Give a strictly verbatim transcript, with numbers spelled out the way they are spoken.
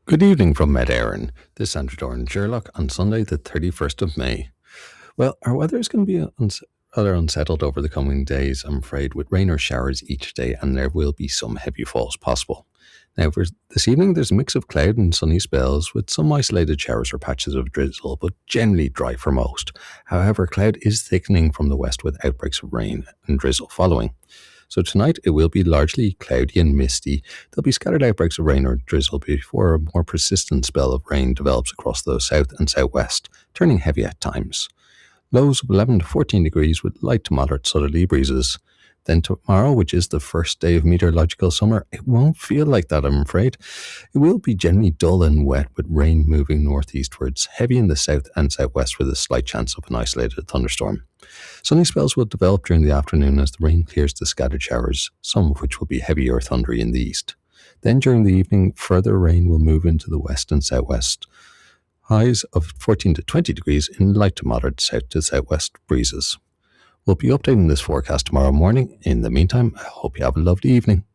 Good evening from Med Éireann. This is Andrew Doran Sherlock on Sunday, the thirty-first of May. Well, our weather is going to be uns- rather unsettled over the coming days, I'm afraid, with rain or showers each day, and there will be some heavy falls possible. Now, for this evening, there's a mix of cloud and sunny spells with some isolated showers or patches of drizzle, but generally dry for most. However, cloud is thickening from the west with outbreaks of rain and drizzle following. So tonight it will be largely cloudy and misty. There'll be scattered outbreaks of rain or drizzle before a more persistent spell of rain develops across the south and southwest, turning heavy at times. Lows of eleven to fourteen degrees with light to moderate southerly breezes. Then tomorrow, which is the first day of meteorological summer, it won't feel like that, I'm afraid. It will be generally dull and wet with rain moving northeastwards, heavy in the south and southwest with a slight chance of an isolated thunderstorm. Sunny spells will develop during the afternoon as the rain clears the scattered showers, some of which will be heavy or thundery in the east. Then during the evening, further rain will move into the west and southwest. Highs of fourteen to twenty degrees in light to moderate south to southwest breezes. We'll be updating this forecast tomorrow morning. In the meantime, I hope you have a lovely evening.